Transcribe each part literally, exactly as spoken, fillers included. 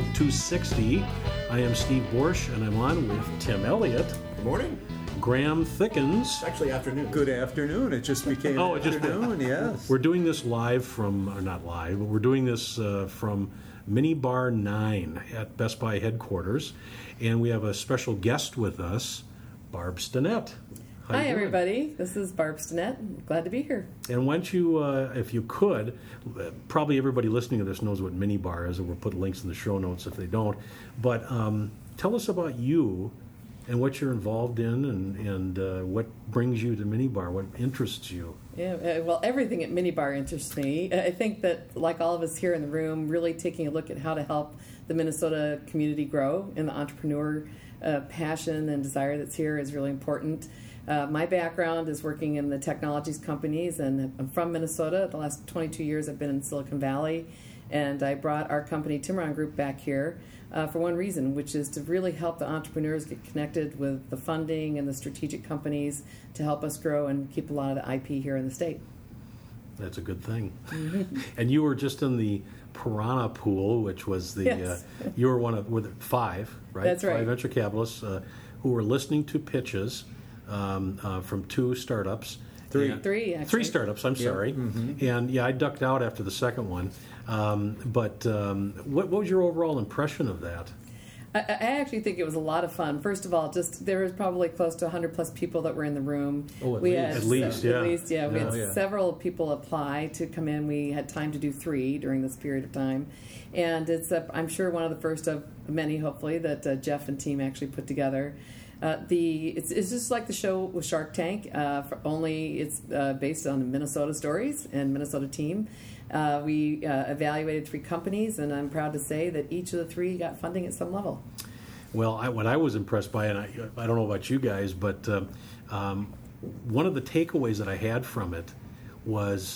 episode two sixty. I am Steve Borsch, and I'm on with Tim Elliott. Good morning. Graham Thickens. Actually, afternoon. Good afternoon. It just became oh, it afternoon, just, yes. We're doing this live from, or not live, but we're doing this uh, from Minibar nine at Best Buy headquarters. And we have a special guest with us, Barb Stinnett. How Hi, you doing? everybody. This is Barb Stinnett. Glad to be here. And why don't you, uh, if you could, uh, probably everybody listening to this knows what Minibar is, and we'll put links in the show notes if they don't. But um, tell us about you and what you're involved in, and, and uh, what brings you to Minibar, what interests you. Yeah, uh, well, everything at Minibar interests me. I think that, like all of us here in the room, really taking a look at how to help the Minnesota community grow, and the entrepreneur uh, passion and desire that's here is really important. Uh, my background is working in the technologies companies, and I'm from Minnesota. The last twenty-two years I've been in Silicon Valley, and I brought our company, Timuron Group, back here uh, for one reason, which is to really help the entrepreneurs get connected with the funding and the strategic companies to help us grow and keep a lot of the I P here in the state. That's a good thing. Mm-hmm. And you were just in the Piranha Pool, which was the, yes. uh, you were one of were there five, right? That's right. Five venture capitalists uh, who were listening to pitches um, uh, from two startups. Three. And, Three, actually. Three startups, I'm Yep. sorry. Mm-hmm. And, yeah, I ducked out after the second one. Um, but um, what, what was your overall impression of that? I, I actually think it was a lot of fun. First of all, just there was probably close to one hundred plus people that were in the room. Oh, at we least. Had At least, se- yeah. At least, yeah. We Yeah. had Oh, yeah. several people apply to come in. We had time to do three during this period of time. And it's, uh, I'm sure, one of the first of many, hopefully, that uh, Jeff and team actually put together. Uh, the it's, it's just like the show with Shark Tank, uh, for only it's uh, based on Minnesota stories and Minnesota team. Uh, we uh, evaluated three companies, and I'm proud to say that each of the three got funding at some level. Well, I, what I was impressed by, and I, I don't know about you guys, but um, um, one of the takeaways that I had from it was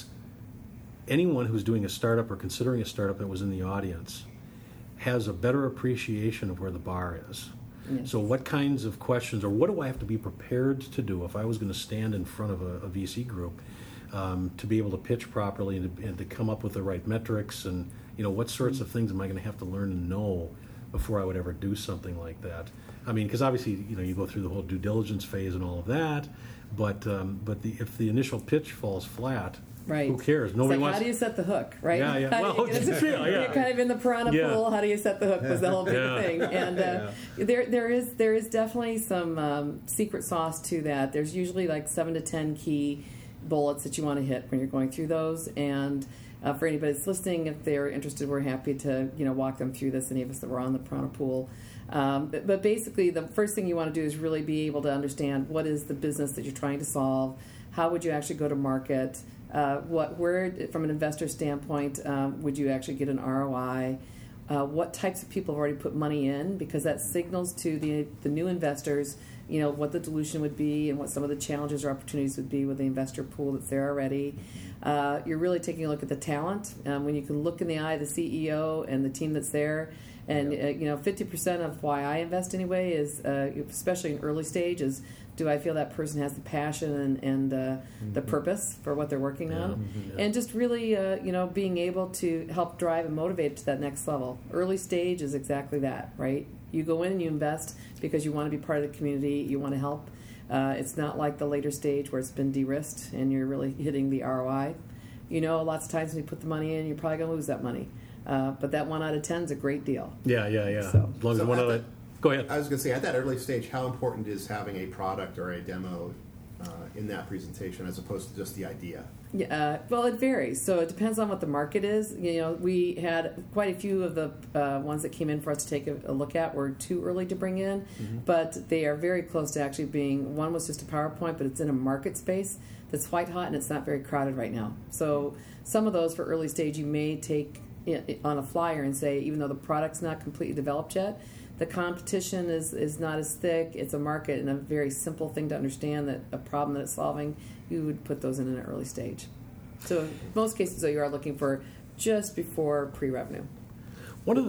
anyone who's doing a startup or considering a startup that was in the audience has a better appreciation of where the bar is. Yes. So what kinds of questions, or what do I have to be prepared to do if I was going to stand in front of a, a V C group um, to be able to pitch properly and to, and to come up with the right metrics, and you know what sorts of things am I going to have to learn and know before I would ever do something like that? I mean, because obviously, you know, you go through the whole due diligence phase and all of that, but um, but the, if the initial pitch falls flat, Right. who cares? It's Nobody like, wants. how do you set the hook, right? Yeah, yeah. How do Well, you get it- yeah, yeah. You're kind of in the piranha Yeah. pool. How do you set the hook was the whole big Yeah. thing. And uh, there, there is there is definitely some um, secret sauce to that. There's usually like seven to ten key bullets that you want to hit when you're going through those. And uh, for anybody that's listening, if they're interested, we're happy to you know walk them through this. Any of us that were on the piranha pool. Um, but, but basically, the first thing you want to do is really be able to understand what is the business that you're trying to solve. How would you actually go to market? Uh, what, where, from an investor standpoint, um, would you actually get an R O I? Uh, what types of people have already put money in? Because that signals to the the new investors, you know, what the dilution would be and what some of the challenges or opportunities would be with the investor pool that's there already. Uh, you're really taking a look at the talent. Um, when you can look in the eye of the C E O and the team that's there, and uh, you know, fifty percent of why I invest anyway is, uh, especially in early stage, is do I feel that person has the passion and, and uh, mm-hmm. the purpose for what they're working Yeah. on? Mm-hmm. Yeah. And just really, uh, you know, being able to help drive and motivate it to that next level. Early stage is exactly that, right? You go in and you invest because you want to be part of the community, you want to help. Uh, it's not like the later stage where it's been de-risked and you're really hitting the R O I. You know, lots of times when you put the money in, you're probably going to lose that money. Uh, but that one out of ten is a great deal. Yeah, yeah, yeah. So- as long as So one at of the- the. Go ahead. I was going to say, at that early stage, how important is having a product or a demo uh, in that presentation as opposed to just the idea? Yeah, uh, well, it varies. So it depends on what the market is. You know, we had quite a few of the uh, ones that came in for us to take a, a look at were too early to bring in, mm-hmm. but they are very close to actually being. One was just a PowerPoint, but it's in a market space that's white hot and it's not very crowded right now. So some of those for early stage you may take it on a flyer and say, even though the product's not completely developed yet, the competition is, is not as thick. It's a market and a very simple thing to understand, that a problem that it's solving, you would put those in an early stage. So in most cases, though, you are looking for just before pre-revenue. One of the things,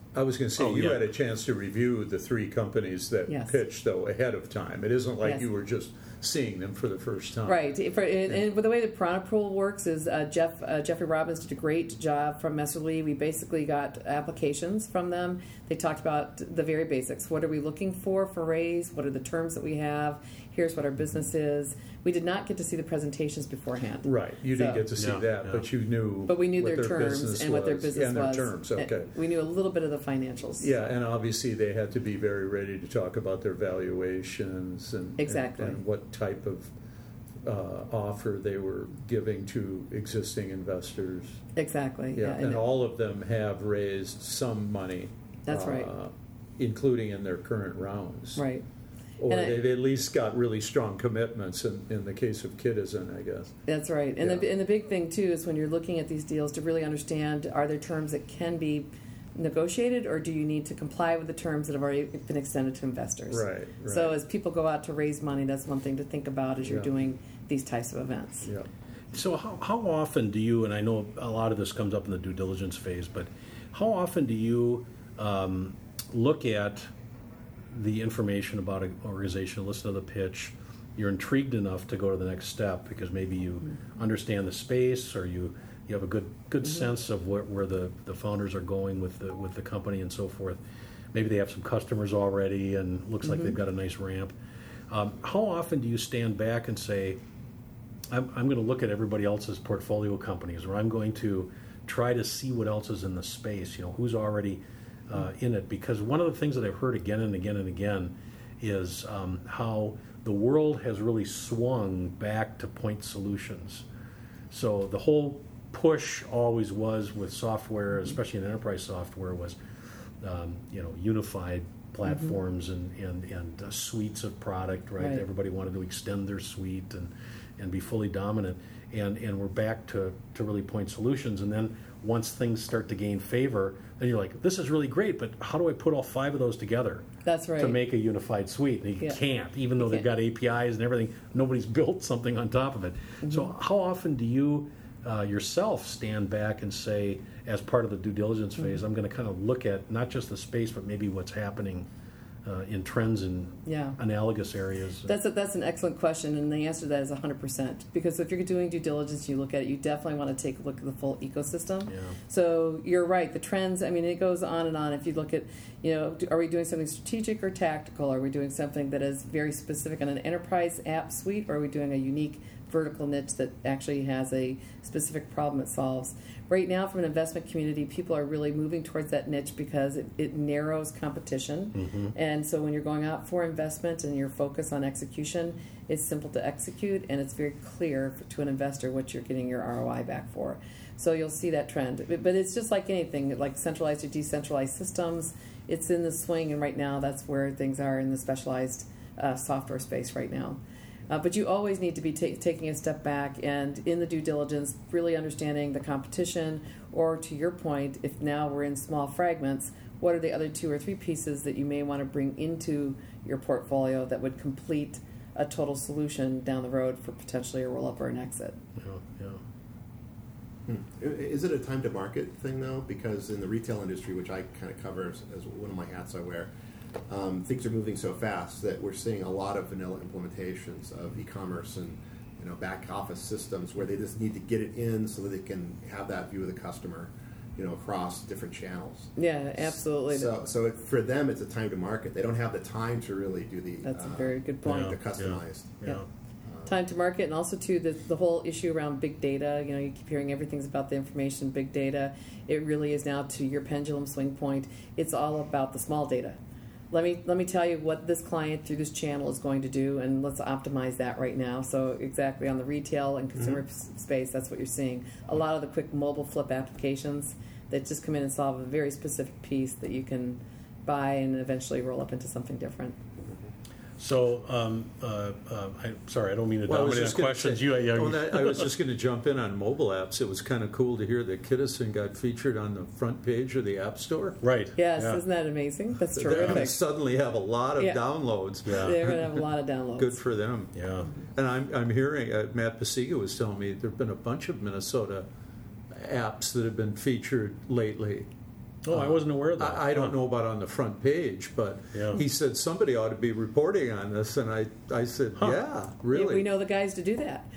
I was going to say, Oh, you yeah. had a chance to review the three companies that Yes. pitched, though, ahead of time. It isn't like Yes. you were just seeing them for the first time. Right. For, and, and the way that Piranha Pool works is uh, Jeff uh, Jeffrey Robbins did a great job from Messer Lee. We basically got applications from them. They talked about the very basics. What are we looking for for raise? What are the terms that we have? Here's what our business is. We did not get to see the presentations beforehand. Right. You didn't So- get to see Yeah, that, yeah. but you knew But we knew what their, terms business and what their was. business yeah, and their was. terms, And okay. we knew a little bit of the financials. Yeah, and obviously they had to be very ready to talk about their valuations and, Exactly. and, and what type of uh, offer they were giving to existing investors. Exactly. Yeah, Yeah. and all of them have raised some money. That's uh, right. Including in their current rounds. Right. Or And I- they've at least got really strong commitments in, in the case of Kittison, I guess. That's right. And, Yeah. the, and the big thing, too, is when you're looking at these deals to really understand, are there terms that can be negotiated, or do you need to comply with the terms that have already been extended to investors? Right, right. So as people go out to raise money, that's one thing to think about as you're Yeah. doing these types of events. Yeah. So how, how often do you, and I know a lot of this comes up in the due diligence phase, but how often do you um, look at the information about an organization, listen to the pitch, you're intrigued enough to go to the next step because maybe you Mm-hmm. understand the space or you, you have a good good sense of where, where the, the founders are going with the with the company and so forth. Maybe they have some customers already and looks like they've got a nice ramp. Um, how often do you stand back and say, I'm, I'm going to look at everybody else's portfolio companies, or I'm going to try to see what else is in the space, you know, who's already uh, in it? Because one of the things that I've heard again and again and again is um, how the world has really swung back to point solutions. So the whole push always was with software, especially in enterprise software, was um, you know unified platforms and and, and uh, suites of product. Right? Right. Everybody wanted to extend their suite and and be fully dominant. And and we're back to to really point solutions. And then once things start to gain favor, then you're like, this is really great, but how do I put all five of those together? That's right. To make a unified suite. And you Yeah. can't, even though You they've can't. got A P Is and everything, nobody's built something on top of it. So Mm-hmm. how often do you uh, yourself stand back and say, as part of the due diligence phase, Mm-hmm. I'm going to kind of look at not just the space, but maybe what's happening uh, in trends in Yeah. analogous areas? That's a, that's an excellent question, and the answer to that is one hundred percent. Because if you're doing due diligence, you look at it, you definitely want to take a look at the full ecosystem. Yeah. So you're right. The trends, I mean, it goes on and on. If you look at, you know, do- are we doing something strategic or tactical? Are we doing something that is very specific on an enterprise app suite, or are we doing a unique vertical niche that actually has a specific problem it solves? Right now, from an investment community, people are really moving towards that niche because it, it narrows competition. And so when you're going out for investment and you're focused on execution, it's simple to execute and it's very clear for, to an investor what you're getting your R O I back for. So you'll see that trend. But, but it's just like anything, like centralized or decentralized systems. It's in the swing, and right now that's where things are in the specialized uh, software space right now. Uh, but you always need to be ta- taking a step back and in the due diligence, really understanding the competition, or to your point, if now we're in small fragments, what are the other two or three pieces that you may want to bring into your portfolio that would complete a total solution down the road for potentially a roll-up or an exit? Yeah, yeah. Hmm. Is it a time to market thing though? Because in the retail industry, which I kind of cover as, as one of my hats I wear, um, things are moving so fast that we're seeing a lot of vanilla implementations of e-commerce and you know back office systems where they just need to get it in so that they can have that view of the customer, you know, across different channels. Yeah, absolutely. So, so it, for them, it's a time to market. They don't have the time to really do the That's a uh, very good point. Yeah. the customized. Yeah. Yeah. Time to market, and also too the the whole issue around big data. You know, you keep hearing everything's about the information, big data. It really is now, to your pendulum swing point, it's all about the small data. Let me let me tell you what this client through this channel is going to do, and let's optimize that right now. So exactly on the retail and consumer Mm-hmm. p- space, that's what you're seeing. A lot of the quick mobile flip applications that just come in and solve a very specific piece that you can buy and eventually roll up into something different. So, um, uh, uh, I, sorry, I don't mean to Well, I was dominate on just gonna questions. say- you, yeah, oh, you- that- I was just going to jump in on mobile apps. It was kind of cool to hear that Kittison got featured on the front page of the App Store. right. Yes, Yeah. isn't that amazing? That's They're going to terrific. suddenly have a lot of Yeah. downloads. Yeah. They're going to have a lot of downloads. Good for them. Yeah. And I'm, I'm hearing, uh, Matt Pasiga was telling me there have been a bunch of Minnesota apps that have been featured lately. Oh, I wasn't aware of that. I, I don't Huh. know about on the front page, but Yeah. he said somebody ought to be reporting on this, and I, I said, Huh. yeah, really. We know the guys to do that.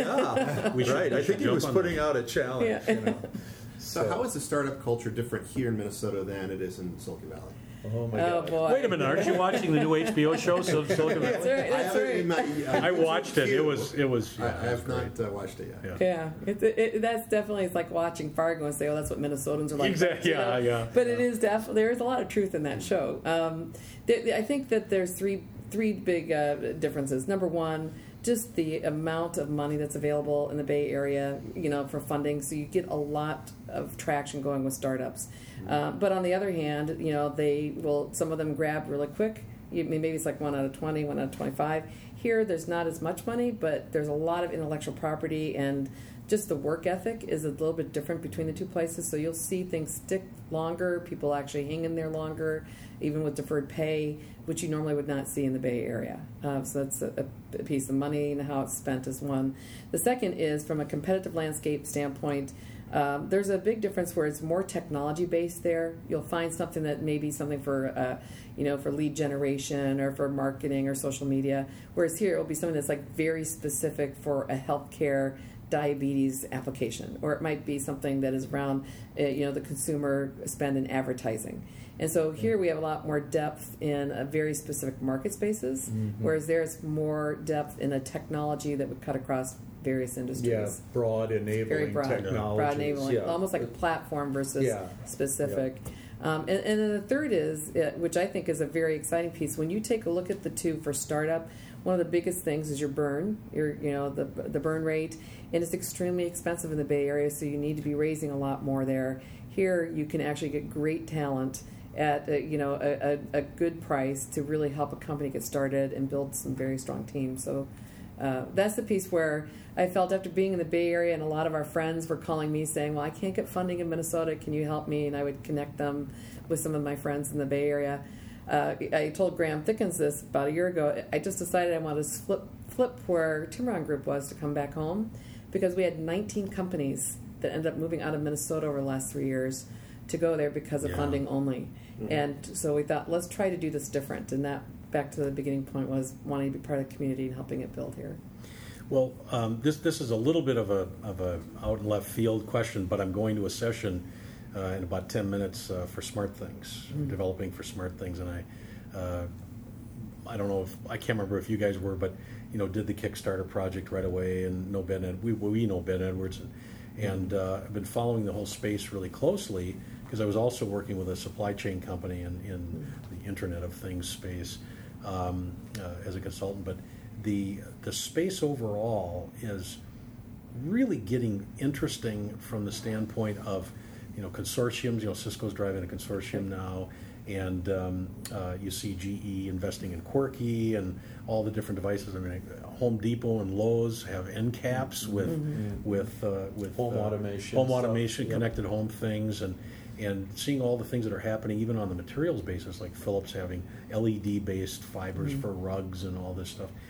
Yeah, We should- right. we I should think he jump was on putting that. out a challenge. Yeah. You know. So, how is the startup culture different here in Minnesota than it is in Silicon Valley? Oh my Oh God. boy! Wait a minute, aren't you watching the new H B O show, Sil- Silicon That's Valley? right. That's I right. haven't- my- I watched it. It was, it was, I, yeah, I it was have great. not uh, watched it yet. Yeah. Yeah, it, it, that's definitely, it's like watching Fargo and say, oh, that's what Minnesotans are like. Exactly, you know? yeah, yeah. But it is definitely, there is a lot of truth in that show. Um, there, I think that there's three three big uh, differences. Number one, just the amount of money that's available in the Bay Area, you know, for funding. So you get a lot of traction going with startups. Uh, but on the other hand, you know, they will, some of them grab really quick. You, maybe it's like one out of twenty, one out of twenty-five. Here, there's not as much money, but there's a lot of intellectual property, and just the work ethic is a little bit different between the two places. So you'll see things stick longer, people actually hang in there longer, even with deferred pay, which you normally would not see in the Bay Area. Uh, so that's a, a piece of money, and how it's spent is one. The second is from a competitive landscape standpoint. Um, there's a big difference where it's more technology based there. You'll find something that may be something for, uh, you know, for lead generation or for marketing or social media. Whereas here it will be something that's like very specific for a healthcare diabetes application, or it might be something that is around, uh, you know, the consumer spend in advertising. And so here we have a lot more depth in a very specific market spaces, Mm-hmm. whereas there's more depth in a technology that would cut across various industries. Yeah, broad enabling Very broad, technologies. broad enabling, yeah. almost like a platform versus Yeah. specific. Um, and, and then the third is, uh, which I think is a very exciting piece. When you take a look at the two for startup, one of the biggest things is your burn, your you know the the burn rate, and it's extremely expensive in the Bay Area, so you need to be raising a lot more there. Here, you can actually get great talent at a, you know a, a, a good price to really help a company get started and build some very strong teams. So. Uh, that's the piece where I felt after being in the Bay Area, and a lot of our friends were calling me saying, well, I can't get funding in Minnesota. Can you help me? And I would connect them with some of my friends in the Bay Area. Uh, I told Graham Thickens this about a year ago. I just decided I wanted to flip, flip where Timron Group was to come back home, because we had nineteen companies that ended up moving out of Minnesota over the last three years to go there because of Yeah. funding only. Mm-hmm. And so we thought, let's try to do this different. And that, back to the beginning point, was wanting to be part of the community and helping it build here. Well, um, this this is a little bit of a of a out and left field question, but I'm going to a session uh, in about ten minutes uh, for Smart Things, Mm-hmm. developing for Smart Things, and I uh, I don't know if I can't remember if you guys were, but you know, did the Kickstarter project right away, and know Ben Ed, we we know Ben Edwards, and, and uh, I've been following the whole space really closely because I was also working with a supply chain company in, in the Internet of Things space um, uh, as a consultant, but. The the space overall is really getting interesting from the standpoint of, you know, consortiums. You know, Cisco's driving a consortium now, and um, uh, you see G E investing in Quirky and all the different devices. I mean, Home Depot and Lowe's have end caps with Mm-hmm. with uh, with Home uh, automation home stuff. automation, Yep. connected home things, and. And seeing all the things that are happening, even on the materials basis, like Philips having L E D-based fibers Mm-hmm. for rugs and all this stuff.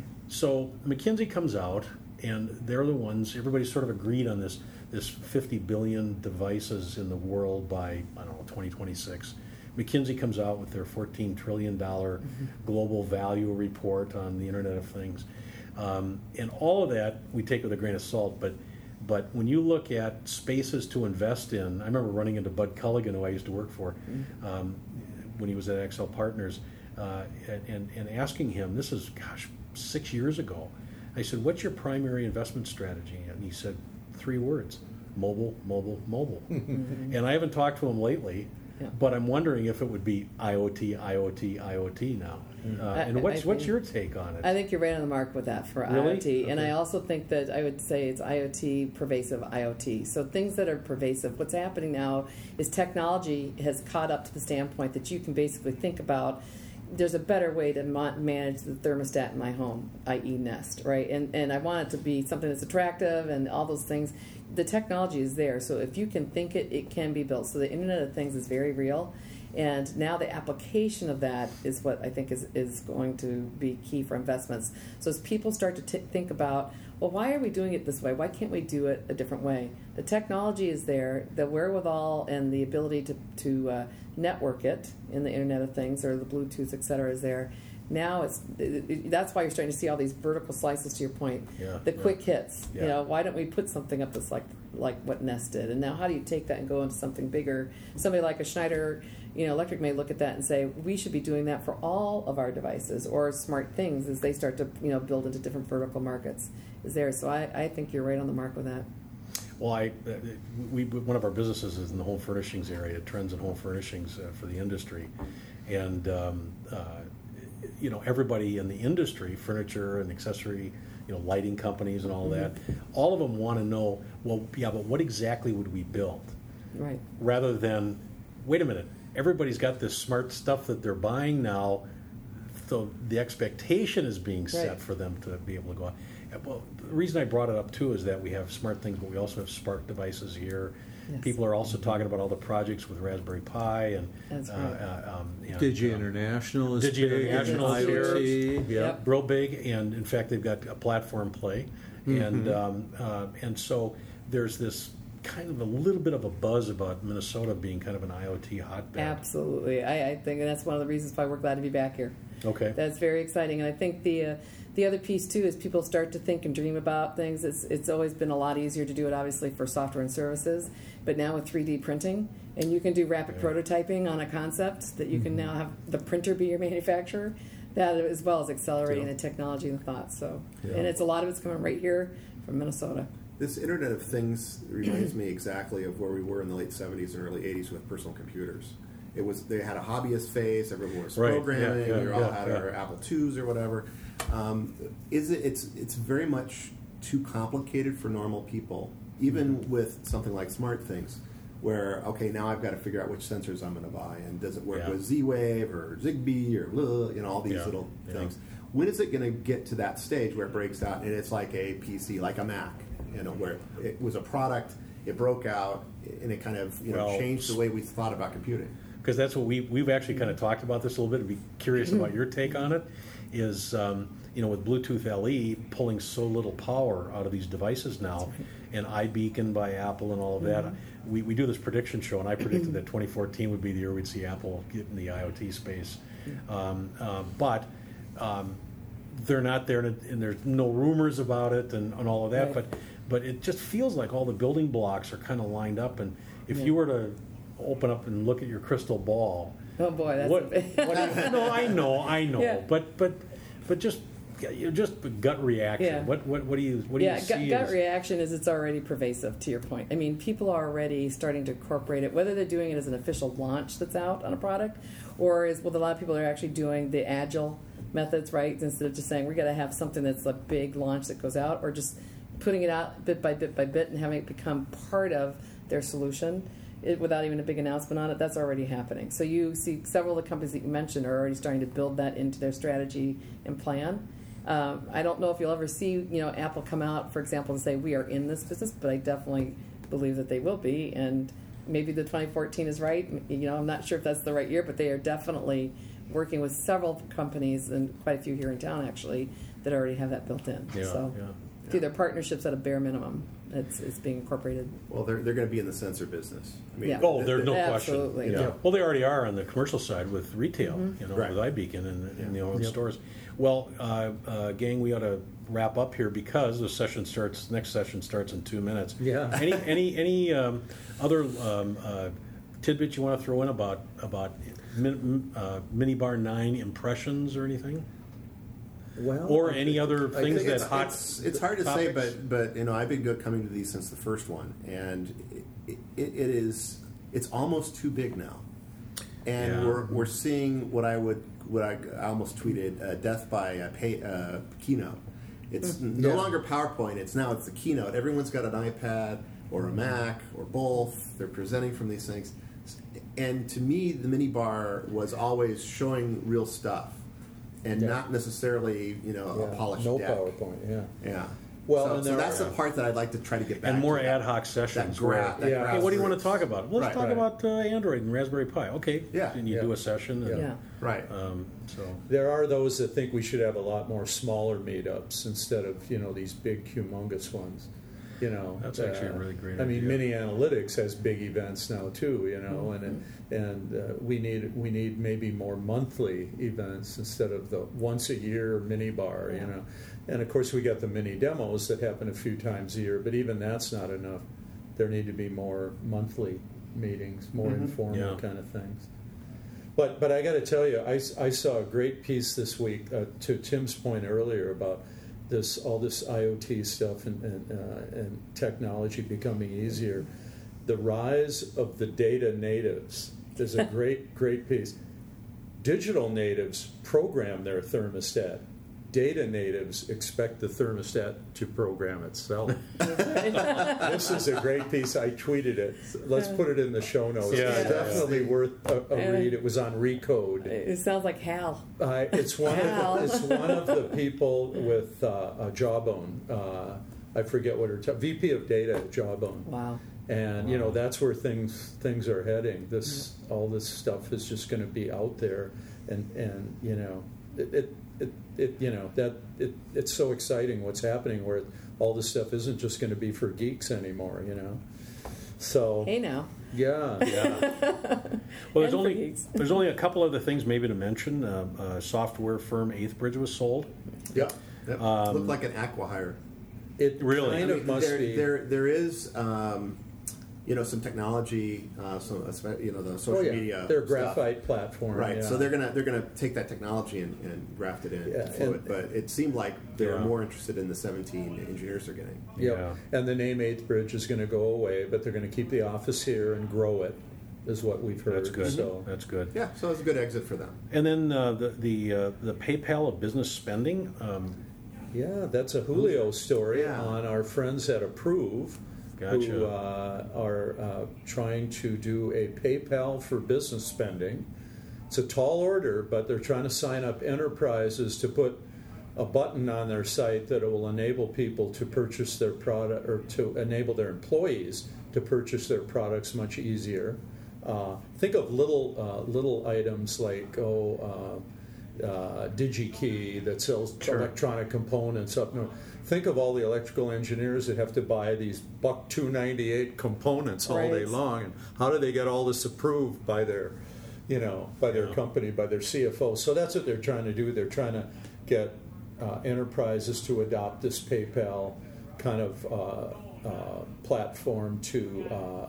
So McKinsey comes out, and they're the ones. Everybody sort of agreed on this. This fifty billion devices in the world by I don't know twenty twenty-six. McKinsey comes out with their fourteen trillion dollar global value report on the Internet of Things, um, and all of that we take with a grain of salt. But but when you look at spaces to invest in, I remember running into Bud Culligan, who I used to work for, um, when he was at Excel Partners, uh, and, and asking him, this is, gosh, six years ago, I said, what's your primary investment strategy? And he said, three words, mobile, mobile, mobile. And I haven't talked to him lately, Yeah. but I'm wondering if it would be IoT, IoT, IoT now. Uh, I- and I what's, what's think- your take on it? I think you're right on the mark with that for Really? IoT. And Okay. I also think that I would say it's IoT, pervasive IoT. So things that are pervasive, what's happening now is technology has caught up to the standpoint that you can basically think about there's a better way to ma- manage the thermostat in my home, that is. Nest, right? And and I want it to be something that's attractive and all those things. The technology is there. So if you can think it, it can be built. So the Internet of Things is very real. And now the application of that is what I think is, is going to be key for investments. So as people start to t- think about, well, why are we doing it this way? Why can't we do it a different way? The technology is there, the wherewithal and the ability to, to uh, network it in the Internet of Things or the Bluetooth, et cetera, is there. Now it's it, it, that's why you're starting to see all these vertical slices. To your point, Yeah, the yeah. quick hits. Yeah. You know, why don't we put something up that's like like what Nest did? And now, how do you take that and go into something bigger? Somebody like a Schneider, you know, Electric may look at that and say we should be doing that for all of our devices or smart things as they start to you know build into different vertical markets. Is there? So I, I think you're right on the mark with that. Well, I uh, we one of our businesses is in the home furnishings area, trends in home furnishings uh, for the industry, and um, uh, you know everybody in the industry, furniture and accessory, you know, lighting companies and all that, all of them want to know, well, yeah, but what exactly would we build? Right. Rather than, wait a minute, everybody's got this smart stuff that they're buying now, so the expectation is being set Right. for them to be able to go out. Well, the reason I brought it up too is that we have smart things, but we also have smart devices here. Yes. People are also talking about all the projects with Raspberry Pi and That's uh, right. uh, um, and, Digi uh, International is Digi big, International and is IoT. Yep. Yep. real big, and in fact, they've got a platform play, and um, uh, and so there's this kind of a little bit of a buzz about Minnesota being kind of an IoT hotbed. Absolutely. I, I think that's one of the reasons why we're glad to be back here. Okay. That's very exciting. And I think the uh, the other piece, too, is people start to think and dream about things. It's, it's always been a lot easier to do it, obviously, for software and services. But now with three D printing, and you can do rapid Yeah. prototyping on a concept that you can now have the printer be your manufacturer, that as well as accelerating Yeah. the technology and the thought. So, Yeah. And it's a lot of it's coming right here from Minnesota. This Internet of Things reminds me exactly of where we were in the late seventies and early eighties with personal computers. It was they had a hobbyist phase. Everyone was Right, programming. yeah, yeah, we all yeah, had yeah. our Apple twos or whatever. Um, is it? It's it's very much too complicated for normal people, even with something like smart things. Where okay, now I've got to figure out which sensors I'm going to buy, and does it work Yeah. with Z-Wave or Zigbee or blah, you know all these Yeah, little yeah. things. When is it going to get to that stage where it breaks out and it's like a P C, like a Mac? You know, where it was a product, it broke out, and it kind of you know Well, changed the way we thought about computing. Because that's what we, we've actually kind of talked about this a little bit. I'd be curious about your take on it. Is, um, you know, with Bluetooth L E pulling so little power out of these devices now, and iBeacon by Apple and all of that, we, we do this prediction show, and I predicted that twenty fourteen would be the year we'd see Apple get in the IoT space. Um, uh, but um, they're not there, and, and there's no rumors about it and, and all of that. Right. But but it just feels like all the building blocks are kind of lined up. And if Yeah. you were to open up and look at your crystal ball, Oh, boy, that's what, a big... what do you- no, I know, I know, Yeah. but but but just you just gut reaction. Yeah. What what what do you what do yeah, you see? gut, gut as- reaction is it's already pervasive, to your point. I mean, people are already starting to incorporate it, whether they're doing it as an official launch that's out on a product, or is with a lot of people are actually doing the agile methods, right? Instead of just saying, we got to have something that's a big launch that goes out, or just putting it out bit by bit by bit and having it become part of their solution. It, without even a big announcement on it, that's already happening. So you see several of the companies that you mentioned are already starting to build that into their strategy and plan. Um, I don't know if you'll ever see, you know, Apple come out, for example, and say we are in this business, but I definitely believe that they will be. And maybe the twenty fourteen is right. You know, I'm not sure if that's the right year, but they are definitely working with several companies and quite a few here in town actually that already have that built in. Yeah, so yeah. through their partnerships at a bare minimum, it's it's being incorporated. Well, they're they're going to be in the sensor business. I mean, Yeah. Oh, there's no Absolutely. question. Yeah. Well, they already are on the commercial side with retail, Mm-hmm. you know, Right. with iBeacon and in the own Yep. stores. Well, uh, uh, gang, we ought to wrap up here because the session starts. Next session starts in two minutes. Yeah. Any any any um, other um, uh, tidbits you want to throw in about about min, uh, Minibar nine impressions or anything, Well, or I any think- other I things think that it's, hot? it's, it's hard to say, topics? but but you know, I've been go- coming to these since the first one, and it, it, it is it's almost too big now, and Yeah. we're we're seeing what I would what I, I almost tweeted uh, death by uh, pay, uh, keynote. It's no Yeah. longer PowerPoint. It's now it's the keynote. Everyone's got an iPad or a Mac or both. They're presenting from these things, and to me, the mini bar was always showing real stuff, and Yeah. not necessarily you know Yeah, a polished no deck. PowerPoint. Yeah. Yeah. Well, so, and so there that's are- the part that I'd like to try to get back And more to. ad hoc That sessions. gra- where, that Yeah. hey, what do you want to grassroots. talk about? Let's Right. talk Right. about uh, Android and Raspberry Pi. Okay. Yeah. And you Yeah. do a session. And, Yeah. Right. Um, so There are those that think we should have a lot more smaller meetups instead of, you know, these big, humongous ones. You know, That's actually a really great I mean, idea. Mini Analytics has big events now too. You know, Mm-hmm. and and uh, we need we need maybe more monthly events instead of the once a year mini bar. Yeah. You know, and of course we got the mini demos that happen a few times a year, but even that's not enough. There need to be more monthly meetings, more Mhm. informal Yeah. kind of things. But but I got to tell you, I, I saw a great piece this week uh, to Tim's point earlier about this all this I O T stuff and and, uh, and technology becoming easier. The rise of the data natives is a great great piece. Digital natives program their thermostat. Data natives expect the thermostat to program itself. This is a great piece. I tweeted it. Let's put it in the show notes. Yeah, it's yeah, definitely worth a, a Yeah. read. It was on Recode. It sounds like Hal. Uh, it's one Wow. of it's one of the people with uh, a Jawbone. Uh, I forget what her t- V P of Data at Jawbone. Wow. And you know that's where things things are heading. This all this stuff is just going to be out there, and and you know it it, it, it you know that it it's so exciting what's happening where all this stuff isn't just going to be for geeks anymore. You know, so Hey now. yeah, yeah. Well, there's And for only geeks. there's only a couple other things maybe to mention. Uh, uh, software firm Eighthbridge was sold. Yep. Yep. Um, Looked like an acqui-hire. it Really? kind I of mean, must there, be. There, there is, um, you know, some technology, uh, some, espe- you know, the social oh yeah, media. their stuff. graphite platform. Right. yeah. So they're gonna they're gonna take that technology and, and graft it in Yeah, to Fluid. and- But it seemed like they Yeah. were more interested in the seventeen engineers they're getting. Yep. Yeah. And the name Eighth Bridge is going to go away, but they're going to keep the office here and grow it, is what we've heard. That's good. So That's good. Yeah. So it's a good exit for them. And then uh, the the uh, the PayPal of business spending. Um, yeah, that's a Julio story Yeah. on our friends at Approve, who Gotcha. uh, are uh, trying to do a PayPal for business spending. It's a tall order, but they're trying to sign up enterprises to put a button on their site that will enable people to purchase their product, or to enable their employees to purchase their products much easier. Uh, think of little uh, little items like oh, uh, uh, DigiKey that sells Sure. electronic components up north. Think of all the electrical engineers that have to buy these buck two ninety eight components all day Right. long, and how do they get all this approved by their, you know, by their Yeah. company, by their C F O? So that's what they're trying to do. They're trying to get uh, enterprises to adopt this PayPal kind of uh, uh, platform to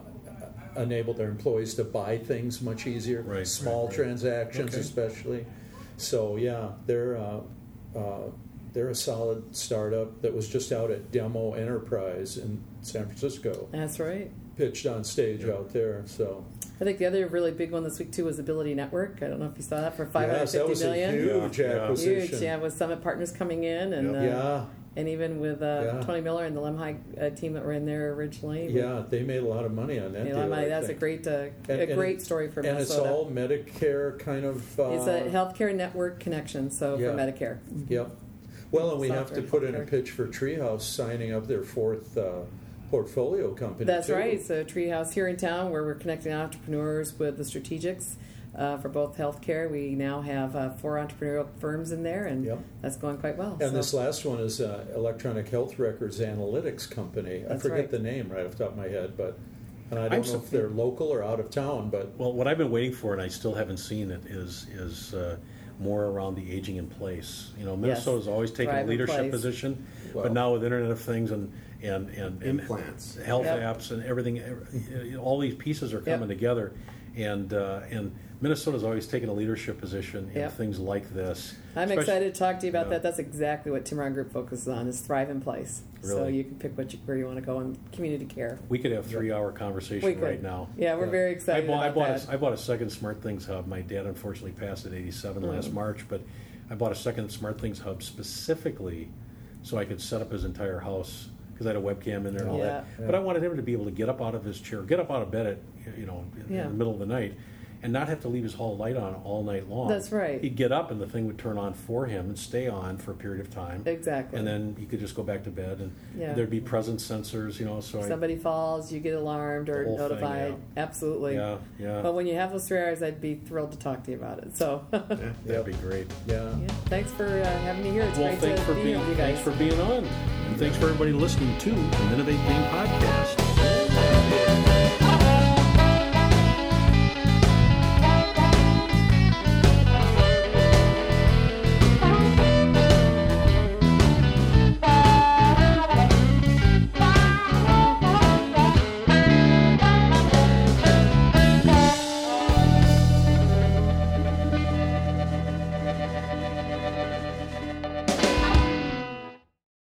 uh, enable their employees to buy things much easier, Right, small right, right. transactions Okay. especially. So yeah, they're uh, uh, they're a solid startup that was just out at Demo Enterprise in San Francisco, That's right. pitched on stage Yeah. out there. So I think the other really big one this week too was Ability Network. I don't know if you saw that for five hundred yes, that fifty was million. a huge Yeah, yeah. acquisition. Huge, yeah, with Summit Partners coming in, and Yeah. uh, yeah. and even with uh, Yeah. Tony Miller and the Lemhi uh, team that were in there originally. Yeah, they made a lot of money on that. You deal, know, I that's a think. great, uh, And- a and great it- story for and it's Minnesota. all Medicare kind of. Uh, It's a healthcare network connection, so Yeah. for Medicare. Yep. Well, and we have to Software, put in a healthcare. pitch for Treehouse signing up their fourth uh, portfolio company. That's too. right. So Treehouse here in town, where we're connecting entrepreneurs with the strategics uh, for both healthcare. We now have uh, four entrepreneurial firms in there, and Yep. that's going quite well. And so. this last one is uh, Electronic Health Records Analytics Company. I That's forget right. the name right off the top of my head, but and I don't I'm know so- if they're local or out of town, but Well, what I've been waiting for, and I still haven't seen it, is is uh, more around the aging in place. You know, Minnesota's always taken Thrive a in leadership place. position, Well- but now with Internet of Things and and and, and Implants. health Yep. apps and everything, eh, all these pieces are coming Yep. together, and uh, and Minnesota's always taken a leadership position in Yep. things like this. I'm Especially- excited to talk to you about Yeah. that. That's exactly what Timron Group focuses on: is thrive in place. So Really? you can pick what you, where you want to go in community care. We could have three-hour conversation We could. right now. Yeah, we're Yeah. very I excited bought, I about bought, that. a, I bought a second Smart Things hub. My dad unfortunately passed at eighty-seven last March, but I bought a second Smart Things hub specifically so I could set up his entire house because I had a webcam in there and all that. Yeah. But I wanted him to be able to get up out of his chair, get up out of bed at you know in, Yeah. in the middle of the night, and not have to leave his hall light on all night long. That's right. He'd get up and the thing would turn on for him and stay on for a period of time. Exactly. And then he could just go back to bed, and Yeah. there'd be presence sensors, you know. So If I, somebody falls, you get alarmed or The whole thing, notified. yeah. Absolutely. yeah, yeah, But when you have those three hours, I'd be thrilled to talk to you about it. So, yeah, Yeah. that'd be great. Yeah. thanks for uh, having me here. It's Well, great thanks to for be being here with you guys. thanks for being on, and thanks for everybody listening to the Innovate Game podcast.